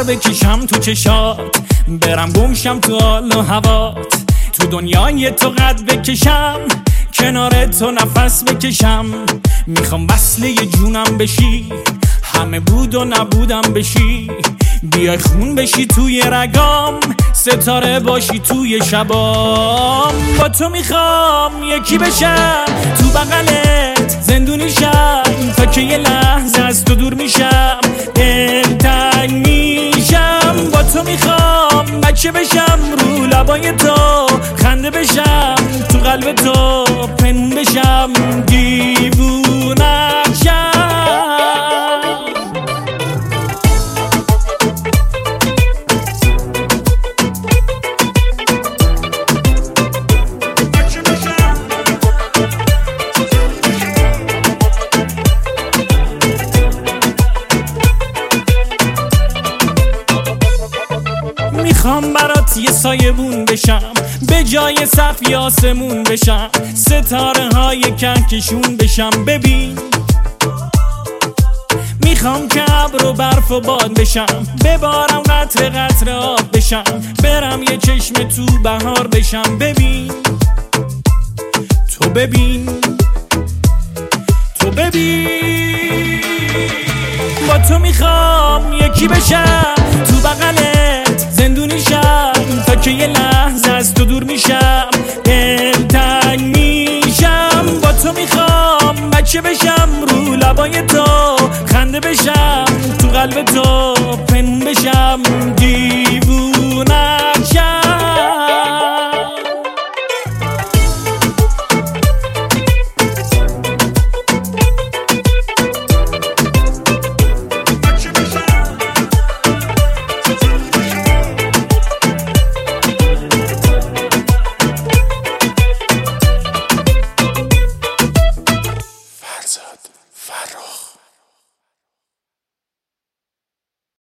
سر بکشم تو چشات، برم گمشم تو حال و هوات، تو دنیای تو قد بکشم، کنار تو نفس بکشم. میخوام وصله جونم بشی، همه بود و نبودم بشی، بیای خون بشی توی رگام، ستاره باشی توی شبام. با تو میخوام یکی بشم، تو بغلت زندونی شم، تا که یه لحظه از تو دور میشم، دلتنگ میشم. با تو میخوام بچه بشم، رو لبای تو خنده بشم، تو قلب تو پنهون بشم، دیوونه‌ت شم. میخوام برات یه سایبون بشم، به جای سقف آسمون بشم، ستاره های کهکشون بشم. ببین میخوام که ابر و برف و باد بشم، ببارم قطره قطره آب بشم، برم یه چشم تو بهار بشم. ببین تو ببین تو ببین، با تو میخوام یکی بشم، تو بغلت زندونی شم، تا که یه لحظه از تو دور میشم، دلتنگ میشم. با تو میخوام بچه بشم، رو لبای تو خنده بشم، تو قلب تو پنهون بشم،